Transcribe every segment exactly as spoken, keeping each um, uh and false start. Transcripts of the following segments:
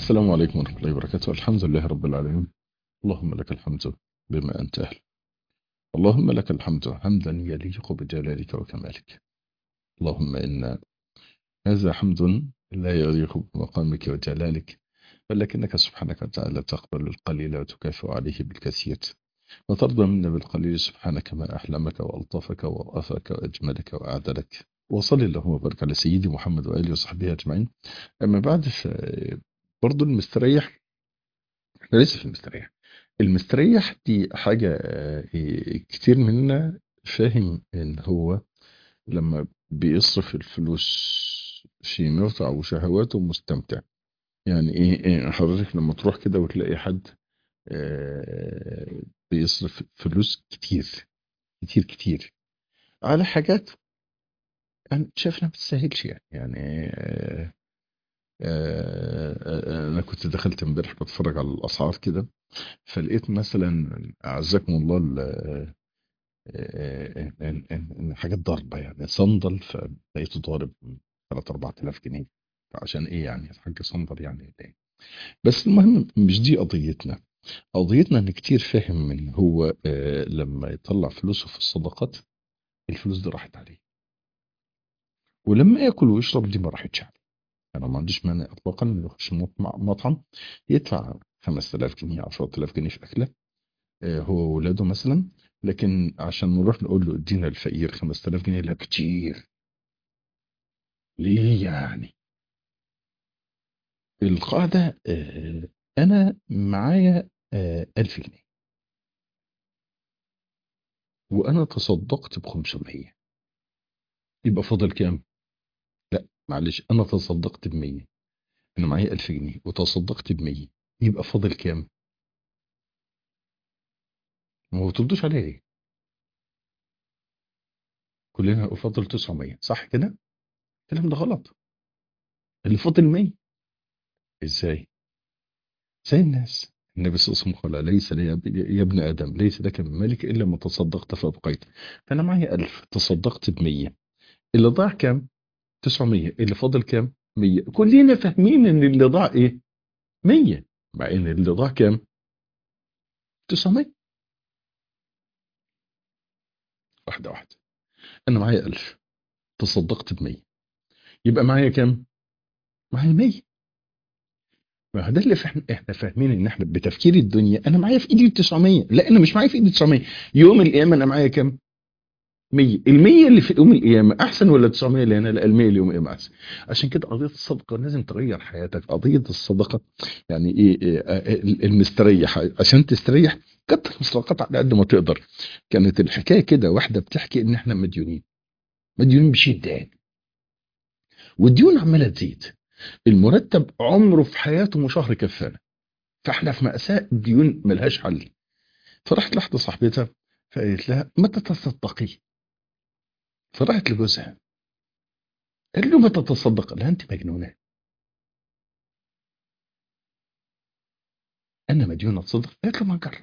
السلام عليكم ورحمة الله وبركاته. الحمد لله رب العالمين. اللهم لك الحمد بما أنت أهل. اللهم لك الحمد حمدا يليق بجلالك وكمالك. اللهم إن هذا حمد لا يليق بمقامك وجلالك، ولكنك سبحانك وتعالى تقبل القليل وتكافئ عليه بالكثير، وترضى منا بالقليل سبحانك ما أحلمك وألطفك وأرأفك وأجملك وأعدلك. وصل اللهم وبارك على سيدي محمد وآله وصحبه أجمعين. أما بعد، برضو المستريح، احنا لسه في المستريح. المستريح دي حاجة آه، إيه، كتير مننا فاهم ان هو لما بيصرف الفلوس في متع وشهواته مستمتع. يعني ايه إيه، حضرتك لما تروح كده وتلاقي حد آه، بيصرف فلوس كتير كتير كتير على حاجات انا شايف انها ما تستاهلش، يعني يعني آه، آه، آه، انا كنت دخلت امبارح بتفرج على الاسعار كده، فلقيت مثلا اعزكم الله ال- آه، إن إن- إن حاجات ضاربه، يعني صندل فلقيته ضارب ثلاثة أربعة آلاف جنيه. عشان ايه يعني الحاج صندل يعني ليه؟ بس المهم مش دي قضيتنا. قضيتنا ان كتير فاهم ان هو آه، لما يطلع فلوسه في الصدقات الفلوس دي راحت عليه، ولما ياكل ويشرب دي ما راحتش عليه. انا ما عنديش مانع اطلاقا انه يخش مطعم مطعم يدفع خمس آلاف جنيه عشرة آلاف جنيه في اكله، آه، هو وولاده مثلا، لكن عشان نروح نقول له ادينا الفقير خمس آلاف جنيه لا كتير. ليه يعني؟ القاعدة آه، أنا معايا آه، ألف جنيه وأنا تصدقت ب خمسمية، يبقى فاضل كام؟ لا معلش، أنا تصدقت ب مية. أنا معايا ألف جنيه وتصدقت ب مية، يبقى فاضل كام؟ ما هو تردوش عليا ليه؟ كلنا فاضل تسعمية صح كده؟ الكلام ده غلط. اللي فاضل مية. إزاي؟ زي الناس. النبي صلى الله عليه وسلم قال ليس لي يا ابن آدم ليس لك من مالك إلا ما تصدقت فأبقيت. فأنا معايا ألف تصدقت ب مية، اللي ضاع كام؟ تسعمية، اللي فاضل كام؟ مية. كلنا فاهمين إن اللي ضاع إيه؟ مية، مع إن اللي ضاع كام؟ تسعمية. واحدة واحدة. أنا معايا ألف تصدقت ب مية، يبقى معايا كام؟ معايا مية. ما هو ده اللي فهم... احنا فاهمين ان احنا بتفكير الدنيا انا معايا في ايدي تسعمية، لا انا مش معايا في ايدي تسعمية. يوم القيامه انا معايا كام؟ مية. ال مية اللي في يوم القيامة أحسن ولا تسعمية اللي هنا؟ لا، ال مية اللي يوم القيامة أحسن. عشان كده قضية الصدقة لازم تغير حياتك. قضية الصدقة يعني إيه, إيه آه، المستريح عشان تستريح كتر الصدقات على قد ما تقدر. كانت الحكاية كده، واحدة بتحكي إن إحنا مديونين، مديونين بشدة، والديون عمالة تزيد. المرتب عمره في حياته مش شهر كفانا، فإحنا في مأساة، الديون ملهاش حل. فرحت لواحدة صاحبتها فقالت لها ما تتصدقي؟ فراحت لجوزها قال له ما تتصدق؟ لا انت مجنونه، انا مديونه اتصدق؟ قالت له ما نجرب.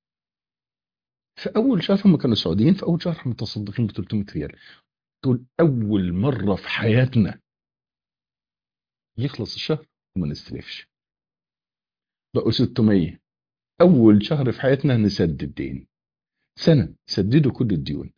في اول شهر هم كانوا سعوديين، في اول شهر متصدقين ب ثلاثمية ريال. تقول اول مره في حياتنا يخلص الشهر وما نستلفش. بقوا ستمية. اول شهر في حياتنا نسدد الدين، سنه سددوا كل الديون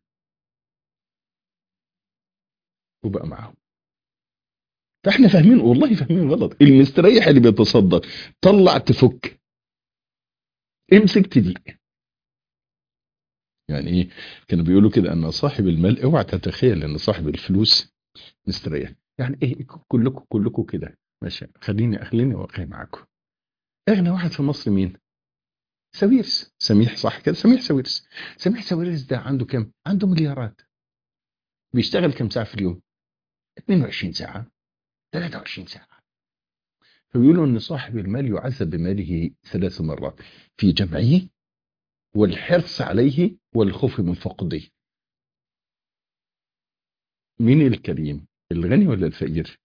وبقى معاهم. فاحنا فاهمين، والله فاهمين غلط. المستريح اللي بيتصدق طلع تفك، امسك تديك. يعني ايه؟ كانوا بيقولوا كده ان صاحب المال، اوعى تتخيل ان صاحب الفلوس مستريح. يعني ايه كلكم كلكم كده؟ ماشي، خليني خليني واقعي معاكم. اغنى واحد في مصر مين؟ ساويرس، سميح صح كده، سميح ساويرس. سميح ساويرس ده عنده كام؟ عنده مليارات. بيشتغل كام ساعة في اليوم؟ اتنين وعشرين ساعة، ثلاثة وعشرين ساعة. فبيقولوا ان صاحب المال يعذب بماله ثلاث مرات: في جمعه، والحرص عليه، والخوف من فقده. مين الكريم؟ الغني ولا الفقير؟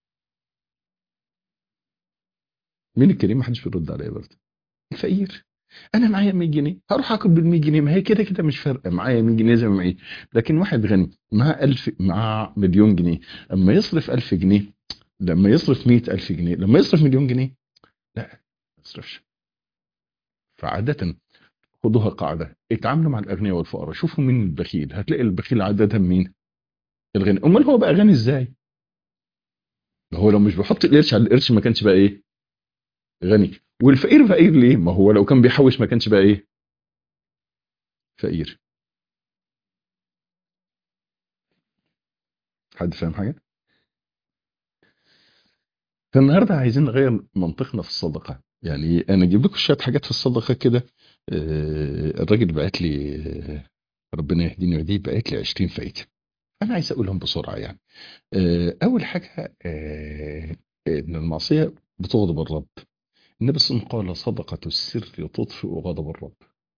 مين الكريم؟ محدش بيرد عليا برضه. الفقير. انا معايا مية جنيه هروح اكل بال مية جنيه، ما هي كده كده مش فارقه، معايا مية جنيه زي ما معايا. لكن واحد غني معاه ألف، معاه مليون جنيه، اما يصرف ألف جنيه، لما يصرف مية ألف جنيه، لما يصرف مليون جنيه، لا ما يصرفش. فعادة خدوها قاعدة، اتعاملوا مع الأغنياء والفقراء، شوفوا مين البخيل، هتلاقي البخيل عادة مين؟ الغني. أمال هو بقى غني إزاي؟ ما هو لو مش بيحط القرش على القرش ما كانش بقى إيه؟ غني. والفقير فقير ليه؟ ما هو لو كان بيحوش ما كانش بقى إيه؟ فقير. حد فاهم حاجة؟ فالنهارده عايزين نغير منطقنا في الصدقة. يعني أنا أجيب لكم شوية حاجات في الصدقة كده. آه، الراجل بعت لي، آه، ربنا يهديني ويهديه، بعت لي عشرين فايدة. أنا عايز أقولهم بسرعة يعني. آه، أول حاجة، آه، إن المعصية بتغضب الرب. النبي صلى الله عليه وسلم قال صدقة السر تطفئ غضب الرب.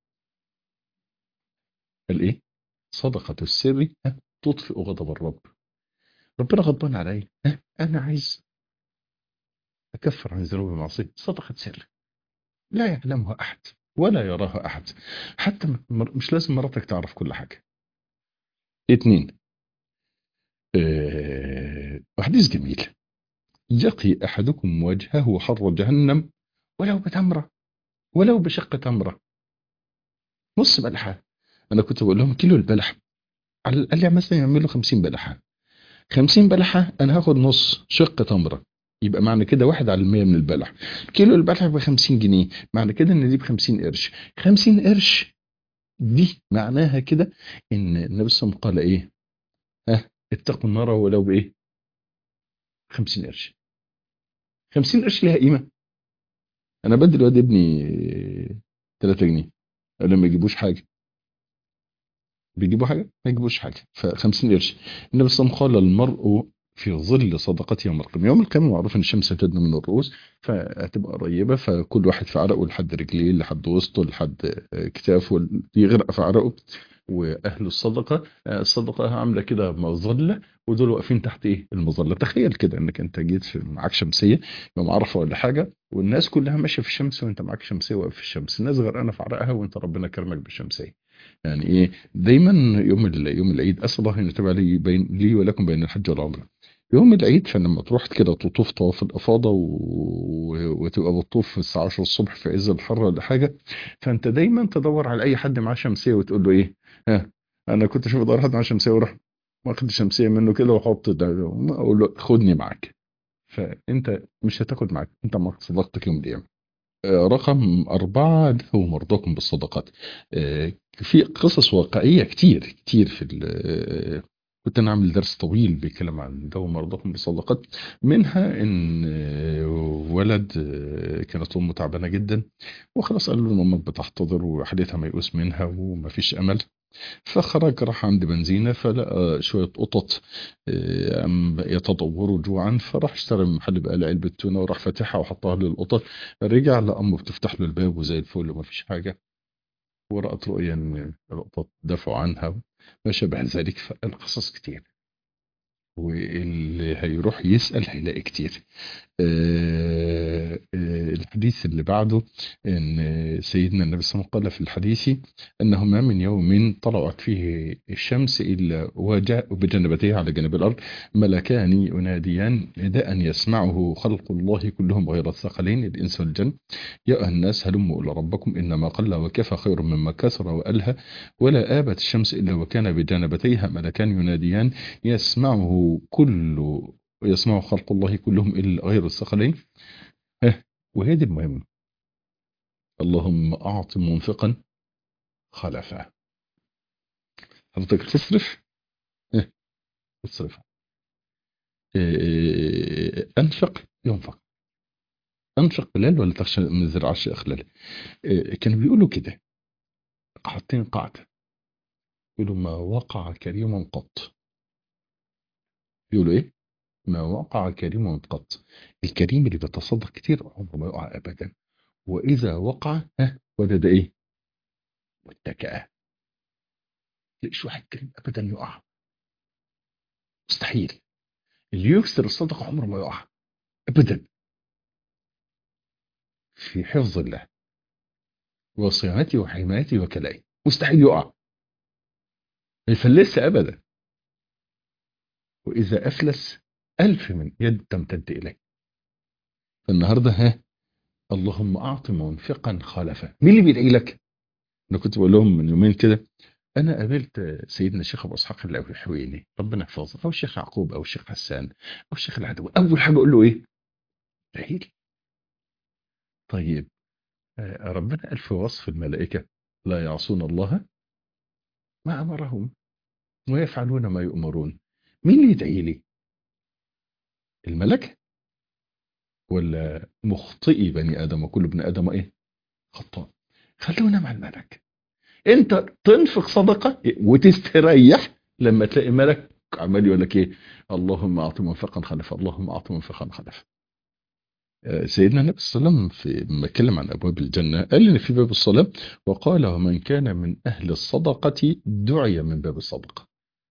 قال إيه؟ صدقة السر ها، تطفئ غضب الرب. ربنا غضبان عليا، ها، أنا عايز أكفر عن ذنوب المعصية. صدقة سر لا يعلمها أحد ولا يراها أحد، حتى م- مش لازم مراتك تعرف كل حاجة. اتنين، آه، حديث جميل: يقي أحدكم وجهه حر جهنم ولو بتمرة، ولو بشق تمرة. نص بلحة. أنا كنت بقول لهم كيلو البلح على الأقل يعني مثلا يعملوا خمسين بلحة. خمسين بلحة أنا هاخد نص شق تمرة، يبقى معنى كده واحد على المية من البلح. كيلو البلح ب خمسين جنيه، معنى كده إن دي ب خمسين قرش. خمسين قرش دي معناها كده إن النبي صلى الله عليه وسلم قال إيه؟ ها، اتقوا النار ولو بإيه؟ خمسين قرش. خمسين قرش ليها قيمة. أنا بدي الواد ابني تلاتة جنيه، أنا ما يجيبوش حاجة. بيجيبوا حاجة؟ ما يجيبوش حاجة. ف خمسين قرش. النبي صلى الله عليه وسلم قال المرء في ظل صدقته يوم القيامة. يوم القيامة معروف ان الشمس هتدنى من الرؤوس، فهتبقى قريبة، فكل واحد في عرقه لحد رجليه لحد وسطه لحد آه، كتافه يغرق في عرقه. واهل الصدقة، آه، الصدقة عاملة كده مظلة، ودول واقفين تحت ايه؟ المظلة. تخيل كده انك انت جيت في معاك شمسية يوم عرفة ولا حاجة، والناس كلها ماشية في الشمس وانت معاك شمسية واقف في الشمس، الناس غرقانة في عرقها وانت ربنا كرمك بالشمسية. يعني ايه؟ دايما يوم ال- يوم العيد اسال الله ان يتوب لي بين لي ولكم بين الحج والعمره. يوم العيد فلما تروح كده تطوف طواف الافاضه و... و- وتبقى بتطوف في الساعه عشرة الصبح في عز الحر ولا حاجه، فانت دايما تدور على اي حد معاه شمسيه وتقول له ايه؟ ها، انا كنت اشوف ادور حد معاه شمسيه واروح واخد الشمسيه منه كده واحط ده، اقول له خدني معاك. فانت مش هتاخد معاك، انت معاك صداقتك يوم القيامه. آه، رقم أربعة: ادفعوا مرضاكم بالصدقات. آه، في قصص واقعية كتير كتير في ال- آه، كنت أنا عامل درس طويل بيتكلم عن دواء مرضاكم بالصدقات. منها إن آه، ولد، آه، كانت أمه تعبانة جدا، وخلاص قالوا له إن أمك بتحتضر وحالتها ميؤوس منها ومفيش أمل. فخرج راح عند بنزينة فلقى شوية قطط، آه، أم يتضوروا جوعا، فراح اشترى من محل بقالة علبة تونة وراح فاتحها وحطها للقطط. رجع لأمه بتفتح له الباب وزي الفل ومفيش حاجة، ورأت رؤيا إن القطط دافعوا عنها ما شابه ذلك. فالقصص كتير، واللي هيروح يسأل هيلاقي كتير. آه، آه، الحديث اللي بعده ان سيدنا النبي صلى الله عليه وسلم قال في الحديث انه ما من يوم طلعت فيه الشمس الا وجاء بجنبتيه على جانب الارض ملكان يناديان نداء يسمعه خلق الله كلهم غير الثقلين الانس والجن: يا أيها الناس هلموا إلى ربكم إنما قل وكفى خير مما كثر وألهى. ولا آبت الشمس إلا وكان بجانبتيها ملكان يناديان يسمعه كل يسمع خلق الله كلهم إلا غير الثقلين. ها، وهي دي المهم: اللهم أعط منفقا خلفا. حضرتك تصرف، ها، تصرف. إيه، أنفق ينفق. أنفق قلال ولا تخشى من الزرعش أخلال. إيه، كانوا بيقولوا كده، حاطين قاعدة، يقولوا ما وقع كريم قط. يقولوا إيه؟ ما وقع كريم قط. الكريم اللي بيتصدق كتير عمره ما يقع أبدا، وإذا وقع ها وجد إيه؟ متكئة. ليش واحد كريم أبدا يقع؟ مستحيل. اللي يكسر الصدقة عمره ما يقع أبدا، في حفظ الله وصيانته وحمايته وكلائه، مستحيل يقع، ما يفلس أبدا. وإذا أفلس ألف من يد تمتد إليه. فالنهاردة ها، اللهم أعط منفقا خلفا. مين اللي بيدعي لك؟ أنا كنت بقول لهم من يومين كده، أنا قابلت سيدنا الشيخ أبو إسحاق الحويني ربنا يحفظه، أو الشيخ يعقوب، أو الشيخ حسان، أو الشيخ العدوي. أول حاجة أقول له إيه؟ ادعي لي. طيب آه، ربنا قال في وصف الملائكة لا يعصون الله ما أمرهم ويفعلون ما يؤمرون. مين اللي يدعي لي؟ الملك ولا مخطئي بني آدم؟ وكل ابن آدم إيه؟ خطاء. خلونا مع الملك. أنت تنفق صدقة وتستريح لما تلاقي ملك عمال يقول لك إيه؟ اللهم أعط منفقا خلفا، اللهم أعط منفقا خلفا. آه، سيدنا النبي صلى الله عليه وسلم في لما اتكلم عن أبواب الجنة قال إن في باب الصلاة، وقال ومن كان من أهل الصدقة دعي من باب الصدقة.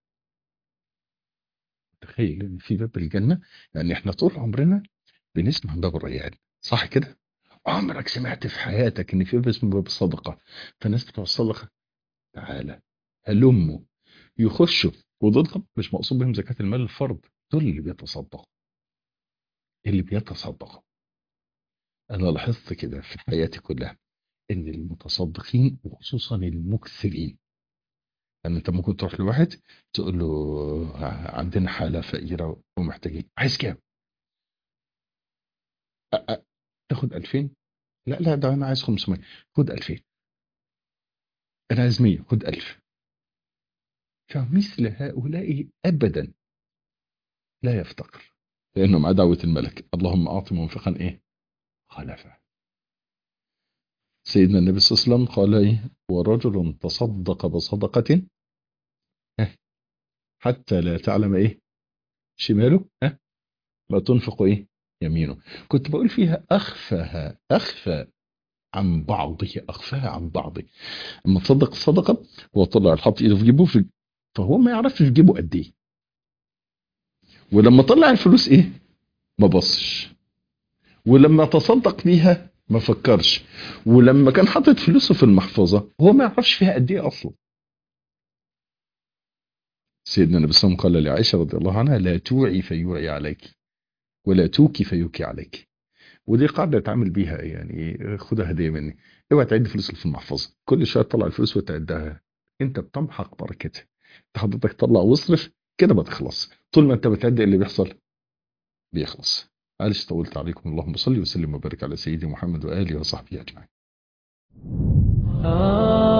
تخيل إن في باب الجنة، يعني إحنا طول عمرنا بنسمع باب الريان، صح كده؟ عمرك سمعت في حياتك ان في باب اسمه باب الصدقه؟ فالناس بتوع الصدقه تعالى هلموا يخشوا، ودول طب مش مقصود بهم زكاه المال الفرض، دول اللي بيتصدقوا. اللي بيتصدقوا انا لاحظت كده في حياتي كلها ان المتصدقين وخصوصا المكثرين، ان انت ممكن تروح لواحد تقول له عندنا حاله فقيره ومحتاجين، عايز كام؟ أ- أ- تاخد ألفين؟ لا لا ده انا عايز خمسمية. خد ألفين. انا عايز مية. خد ألف. فمثل هؤلاء ابدا لا يفتقر، لانه مع دعوه الملك اللهم اعط منفقا ايه؟ خلفا. سيدنا النبي صلى الله عليه وسلم قال ايه؟ ورجل تصدق بصدقه ها، حتى لا تعلم ايه شماله ها ما تنفق ايه يمينه. كنت بقول فيها اخفاها اخفى عن بعضه، اخفاها عن بعضه. اما تصدق الصدقه وطلع حط ايده في جيبه في، فهو ما يعرفش في جيبه قد ايه، ولما طلع الفلوس ايه ما بصش، ولما تصدق بيها ما فكرش، ولما كان حاطط فلوسه في المحفظة هو ما يعرفش فيها قد ايه اصلا. سيدنا النبي صلى الله عليه وسلم قال لعائشة رضي الله عنها لا توعي فيوعي عليك، ولا توكي فيوكي عليك. ودي قاعدة اتعامل بيها، يعني خدها هدية مني. اوعى تعد فلوسك في المحفظة كل شوية تطلع الفلوس وتعدها، انت بتمحق بركتها. انت حضرتك طلع واصرف كده ما تخلص، طول ما انت بتعد إيه اللي بيحصل؟ بيخلص. معلش طولت عليكم، اللهم صل وسلم وبارك على سيدي محمد وآله وصحبه أجمعين.